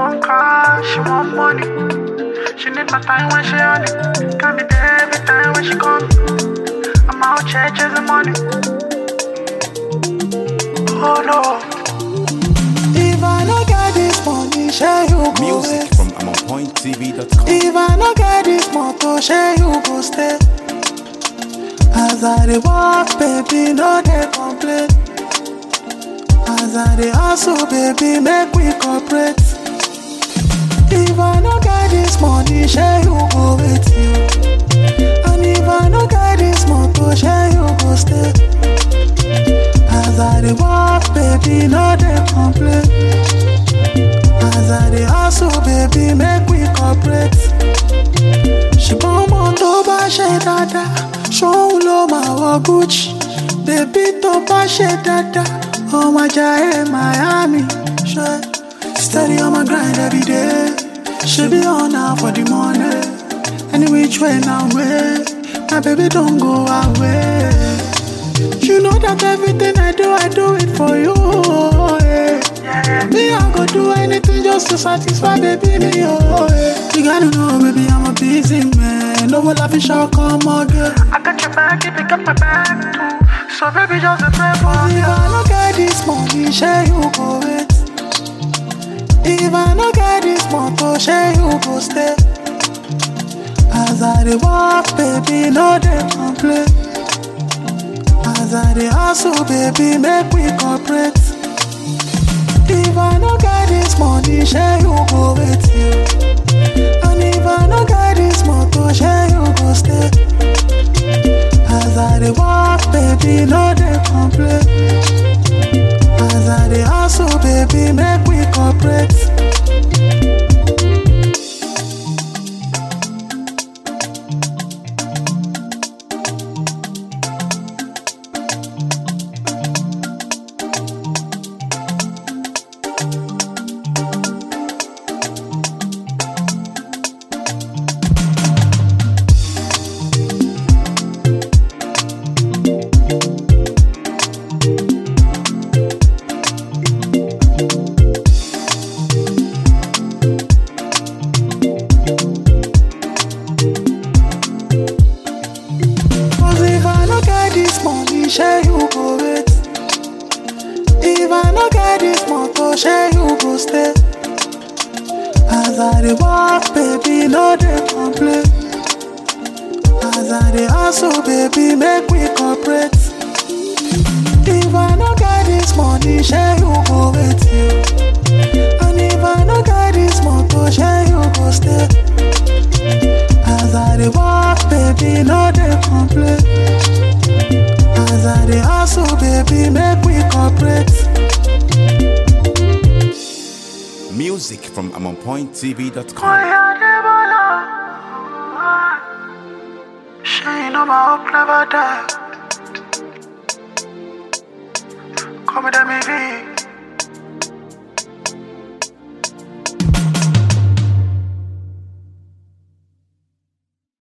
want car, she want money. She need my time when she on it. Can't be there every time when she come. I'm out here chasing money. Oh no. If I no get this money, share you go Music wait. from AmonPointTV.com. If I no get this motor, share you go stay. As I dey walk, baby, no dey complain. As I dey hustle, baby, make we cooperate. If I no get this money, share you go with you. And if I no get this motor, share you go stay. As I dey walk, baby, no dey complain. As I dey hustle, baby, make we cooperate. Ṣùgbọ́n mo tó bá ṣe dáadáa, ṣóun ló máa wọ Gucci. Bébí tó bá ṣe dáadáa, ọmọ Jaiye Miami. Ṣé steady on my grind every day? She be on now for the money. Any which way now way, my baby don't go away. You know that everything I do it for you. Yeah. Me, I go do anything just to satisfy baby me. You gotta know, baby, I'm a busy man. No will I fish out come again. I got your back, you pick up my bag too. So baby, just a pray for me. If I no get this money, share you go wait. If I no get this motor, share you go stay. As I dey walk, baby, no dey complain. As I dey hustle, baby, make we cooperate. If I no get this money, share you go with you. And if I no get this motor, share you go stay. As I dey walk, baby, no dey complain. As I dey hustle, baby, make we cooperate. Share you go wait. If I no get this motor, share you go stay. As I dey walk, baby, no dey complain. As I dey hustle, baby, make we cooperate. If I no get this money, share you go with you. And if I no get this motor, share you go stay. As I dey walk, baby, no dey complain. As I dey hustle, baby, make we cooperate. Music from AmonPointTV.com. Oh yeah, she know my hope never die. Call me the maybe.